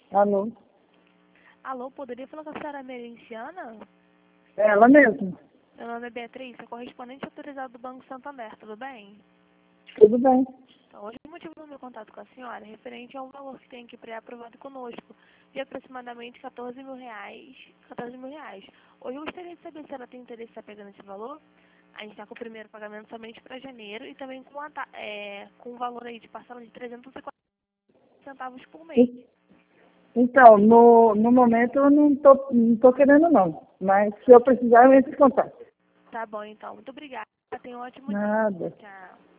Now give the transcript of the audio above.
Alô? Alô, poderia falar com a senhora Merenciana? É ela mesmo. Meu nome é Beatriz, sou correspondente autorizado do Banco Santander, tudo bem? Tudo bem. Então, hoje o motivo do meu contato com a senhora é referente a um valor que tem aqui pré-aprovado conosco, de aproximadamente R$ 14.000. R$ 14.000. Hoje eu gostaria de saber se ela tem interesse em estar pegando esse valor. A gente está com o primeiro pagamento somente para janeiro e também com um valor aí de parcela de 340 centavos por mês. Então, no momento eu não tô querendo não. Mas se eu precisar, eu entro em contato. Tá bom, então. Muito obrigada. Tenha um ótimo dia. Nada. Tchau.